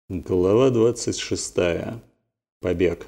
Глава 26. Побег.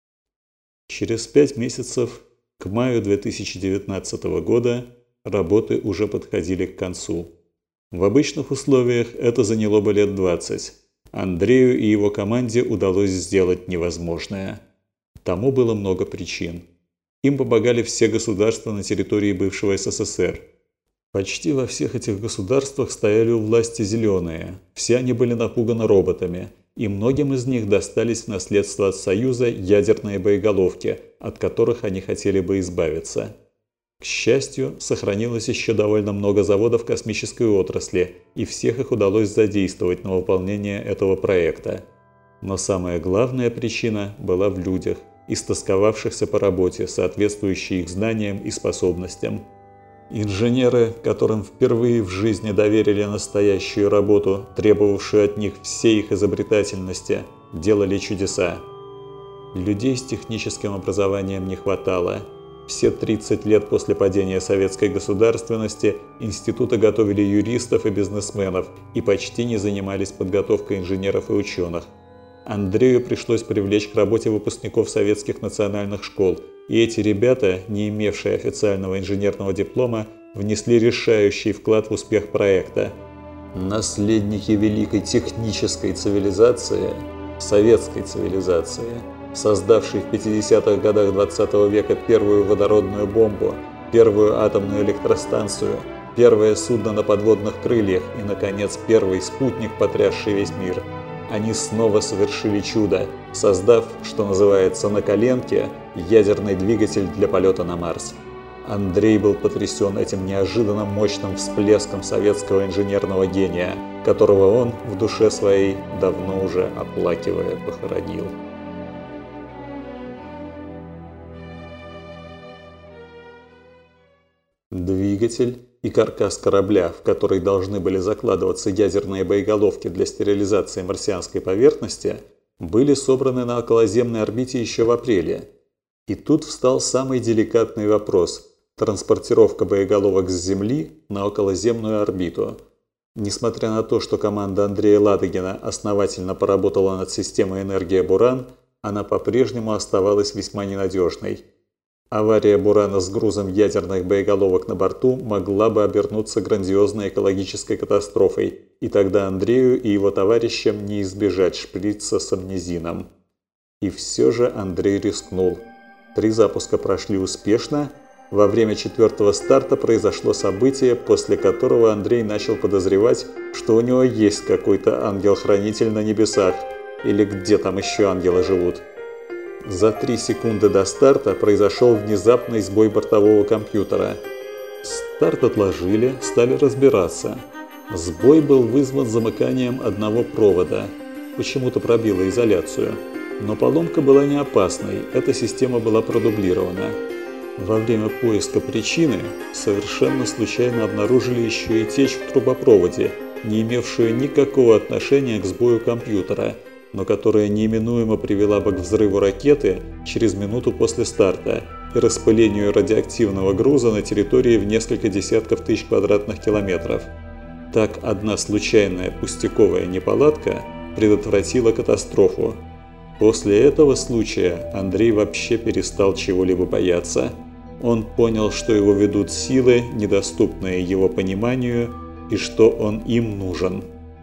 Через 5 месяцев, к маю 2019 года, работы уже подходили к концу. В обычных условиях это заняло бы лет 20. Андрею и его команде удалось сделать невозможное. Тому было много причин. Им помогали все государства на территории бывшего СССР. Почти во всех этих государствах стояли у власти зеленые, все они были напуганы роботами, и многим из них достались в наследство от Союза ядерные боеголовки, от которых они хотели бы избавиться. К счастью, сохранилось еще довольно много заводов космической отрасли, и всех их удалось задействовать на выполнение этого проекта. Но самая главная причина была в людях, истосковавшихся по работе, соответствующей их знаниям и способностям. Инженеры, которым впервые в жизни доверили настоящую работу, требовавшую от них всей их изобретательности, делали чудеса. Людей с техническим образованием не хватало. Все 30 лет после падения советской государственности институты готовили юристов и бизнесменов и почти не занимались подготовкой инженеров и ученых. Андрею пришлось привлечь к работе выпускников советских национальных школ, и эти ребята, не имевшие официального инженерного диплома, внесли решающий вклад в успех проекта. Наследники великой технической цивилизации, советской цивилизации, создавшей в 50-х годах 20 века первую водородную бомбу, первую атомную электростанцию, первое судно на подводных крыльях и, наконец, первый спутник, потрясший весь мир. Они снова совершили чудо, создав, что называется, на коленке, ядерный двигатель для полета на Марс. Андрей был потрясен этим неожиданно мощным всплеском советского инженерного гения, которого он в душе своей, давно уже оплакивая, похоронил. Двигатель и каркас корабля, в который должны были закладываться ядерные боеголовки для стерилизации марсианской поверхности, были собраны на околоземной орбите еще в апреле. И тут встал самый деликатный вопрос – транспортировка боеголовок с Земли на околоземную орбиту. Несмотря на то, что команда Андрея Ладыгина основательно поработала над системой «Энергия Буран», она по-прежнему оставалась весьма ненадежной. Авария «Бурана» с грузом ядерных боеголовок на борту могла бы обернуться грандиозной экологической катастрофой, и тогда Андрею и его товарищам не избежать шприца с амнезином. И все же Андрей рискнул. 3 запуска прошли успешно. Во время 4-го старта произошло событие, после которого Андрей начал подозревать, что у него есть какой-то ангел-хранитель на небесах, или где там еще ангелы живут. За 3 секунды до старта произошел внезапный сбой бортового компьютера. Старт отложили, стали разбираться. Сбой был вызван замыканием одного провода. Почему-то пробило изоляцию. Но поломка была не опасной, эта система была продублирована. Во время поиска причины совершенно случайно обнаружили еще и течь в трубопроводе, не имевшую никакого отношения к сбою компьютера, но которая неименуемо привела бы к взрыву ракеты через минуту после старта и распылению радиоактивного груза на территории в несколько десятков тысяч квадратных километров. Так одна случайная пустяковая неполадка предотвратила катастрофу. После этого случая Андрей вообще перестал чего-либо бояться. Он понял, что его ведут силы, недоступные его пониманию, и что он им нужен.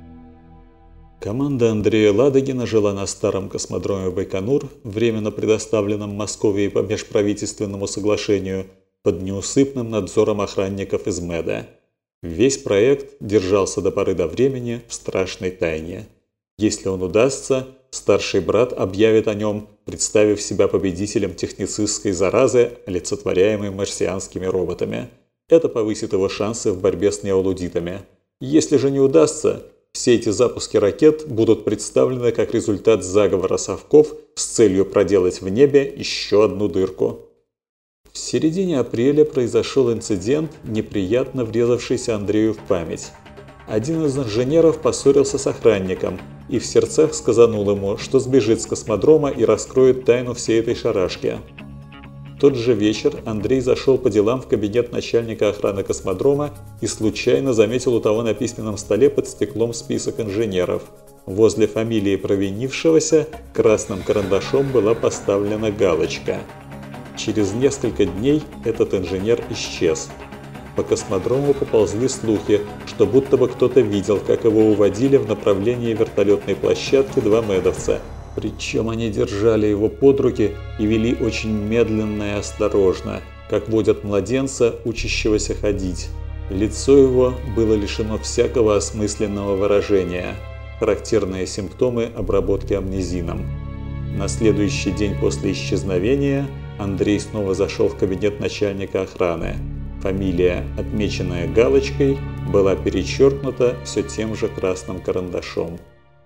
Команда Андрея Ладыгина жила на старом космодроме Байконур, временно предоставленном Москве по межправительственному соглашению, под неусыпным надзором охранников из МЭДа. Весь проект держался до поры до времени в страшной тайне. Если он удастся, старший брат объявит о нем, представив себя победителем техницистской заразы, олицетворяемой марсианскими роботами. Это повысит его шансы в борьбе с неолудитами. Если же не удастся, все эти запуски ракет будут представлены как результат заговора совков с целью проделать в небе еще одну дырку. В середине апреля произошел инцидент, неприятно врезавшийся Андрею в память. Один из инженеров поссорился с охранником и в сердцах сказанул ему, что сбежит с космодрома и раскроет тайну всей этой шарашки. В тот же вечер Андрей зашел по делам в кабинет начальника охраны космодрома и случайно заметил у того на письменном столе под стеклом список инженеров. Возле фамилии провинившегося красным карандашом была поставлена галочка. Через несколько дней этот инженер исчез. По космодрому поползли слухи, что будто бы кто-то видел, как его уводили в направлении вертолетной площадки два медовца. Причем они держали его под руки и вели очень медленно и осторожно, как водят младенца, учащегося ходить. Лицо его было лишено всякого осмысленного выражения. Характерные симптомы обработки амнезином. На следующий день после исчезновения Андрей снова зашел в кабинет начальника охраны. Фамилия, отмеченная галочкой, была перечеркнута все тем же красным карандашом.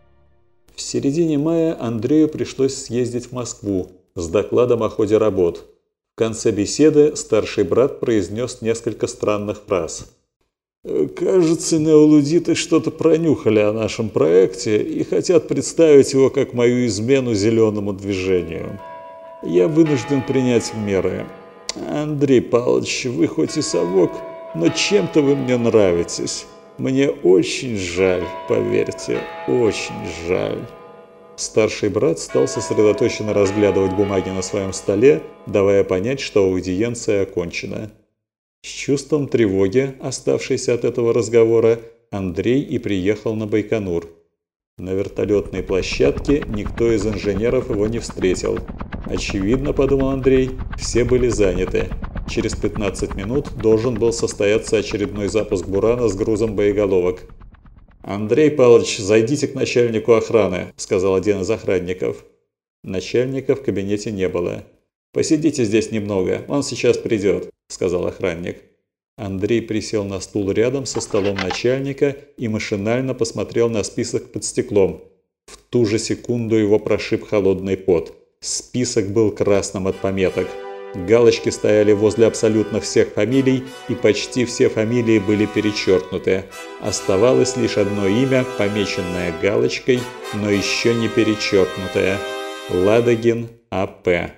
В середине мая Андрею пришлось съездить в Москву с докладом о ходе работ. В конце беседы старший брат произнес несколько странных фраз. «Кажется, неолудиты что-то пронюхали о нашем проекте и хотят представить его как мою измену зеленому движению. Я вынужден принять меры. Андрей Павлович, вы хоть и совок, но чем-то вы мне нравитесь. Мне очень жаль, поверьте, очень жаль». Старший брат стал сосредоточенно разглядывать бумаги на своем столе, давая понять, что аудиенция окончена. С чувством тревоги, оставшейся от этого разговора, Андрей и приехал на Байконур. На вертолетной площадке никто из инженеров его не встретил. Очевидно, подумал Андрей, все были заняты. Через 15 минут должен был состояться очередной запуск «Бурана» с грузом боеголовок. «Андрей Павлович, зайдите к начальнику охраны», – сказал один из охранников. Начальника в кабинете не было. «Посидите здесь немного, он сейчас придет», – сказал охранник. Андрей присел на стул рядом со столом начальника и машинально посмотрел на список под стеклом. В ту же секунду его прошиб холодный пот. Список был красным от пометок. Галочки стояли возле абсолютно всех фамилий, и почти все фамилии были перечеркнуты. Оставалось лишь одно имя, помеченное галочкой, но еще не перечеркнутое – Ладогин А.П.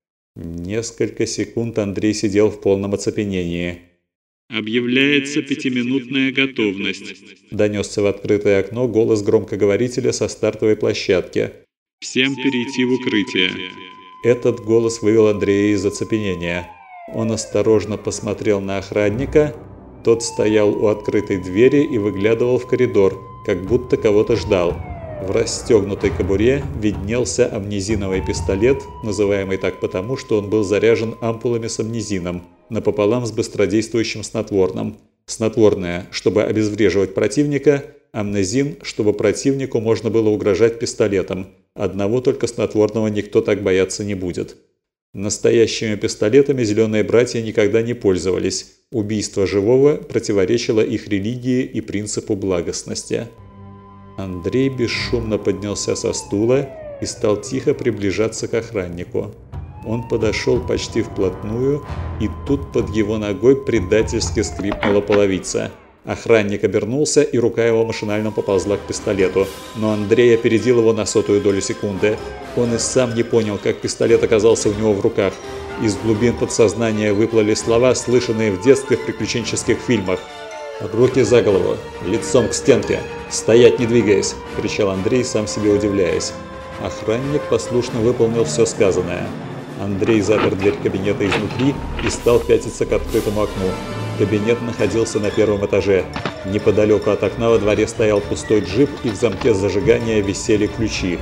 Несколько секунд Андрей сидел в полном оцепенении. «Объявляется 5-минутная готовность», – донесся в открытое окно голос громкоговорителя со стартовой площадки. «Всем перейти в укрытие». Этот голос вывел Андрея из оцепенения. Он осторожно посмотрел на охранника. Тот стоял у открытой двери и выглядывал в коридор, как будто кого-то ждал. В расстегнутой кобуре виднелся амнезиновый пистолет, называемый так потому, что он был заряжен ампулами с амнезином, напополам с быстродействующим снотворным. Снотворное, чтобы обезвреживать противника, амнезин, чтобы противнику можно было угрожать пистолетом. Одного только снотворного никто так бояться не будет. Настоящими пистолетами зеленые братья никогда не пользовались. Убийство живого противоречило их религии и принципу благостности. Андрей бесшумно поднялся со стула и стал тихо приближаться к охраннику. Он подошел почти вплотную, и тут под его ногой предательски скрипнула половица. Охранник обернулся, и рука его машинально поползла к пистолету, но Андрей опередил его на 100-ю долю секунды. Он и сам не понял, как пистолет оказался у него в руках. Из глубин подсознания выплыли слова, слышанные в детстве в приключенческих фильмах. «Руки за голову, лицом к стенке, стоять не двигаясь!» – кричал Андрей, сам себе удивляясь. Охранник послушно выполнил все сказанное. Андрей запер дверь кабинета изнутри и стал пятиться к открытому окну. Кабинет находился на первом этаже. Неподалеку от окна во дворе стоял пустой джип, и в замке зажигания висели ключи.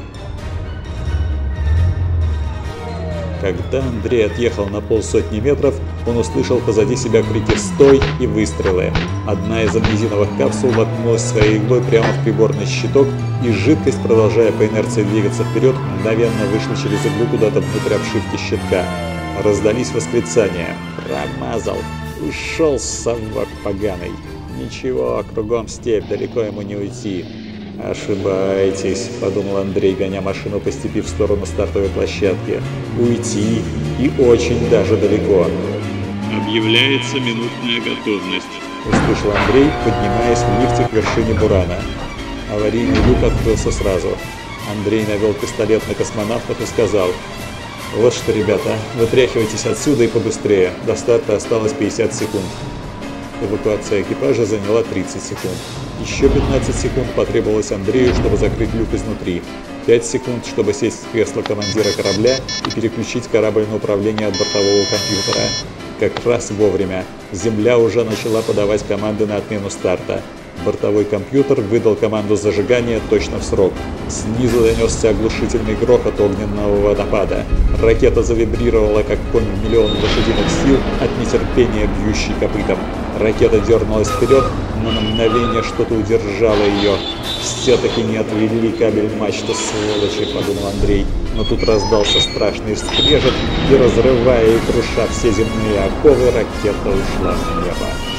Когда Андрей отъехал на 50 метров, он услышал позади себя крики «Стой!» и выстрелы. Одна из амнезиновых капсул воткнулась своей иглой прямо в приборный щиток, и жидкость, продолжая по инерции двигаться вперед, мгновенно вышла через иглу куда-то внутрь обшивки щитка. Раздались восклицания. «Промазал! Ушел, совок поганый! Ничего, кругом степь, далеко ему не уйти!» «Ошибаетесь», – подумал Андрей, гоня машину по степи в сторону стартовой площадки. «Уйти и очень даже далеко». «Объявляется минутная готовность», – услышал Андрей, поднимаясь в лифте к вершине Бурана. Аварийный люк открылся сразу. Андрей навел пистолет на космонавтов и сказал: «Вот что, ребята, вытряхивайтесь отсюда и побыстрее. До старта осталось 50 секунд». Эвакуация экипажа заняла 30 секунд. Еще 15 секунд потребовалось Андрею, чтобы закрыть люк изнутри. 5 секунд, чтобы сесть в кресло командира корабля и переключить корабль на управление от бортового компьютера. Как раз вовремя. Земля уже начала подавать команды на отмену старта. Бортовой компьютер выдал команду зажигания точно в срок. Снизу донесся оглушительный грохот огненного водопада. Ракета завибрировала, как конь в миллион лошадиных сил от нетерпения, бьющий копытом. Ракета дернулась вперед, но на мгновение что-то удержало ее. «Все-таки не отвели кабель мачты, сволочи», — подумал Андрей. Но тут раздался страшный скрежет, и, разрывая и круша все земные оковы, ракета ушла в небо.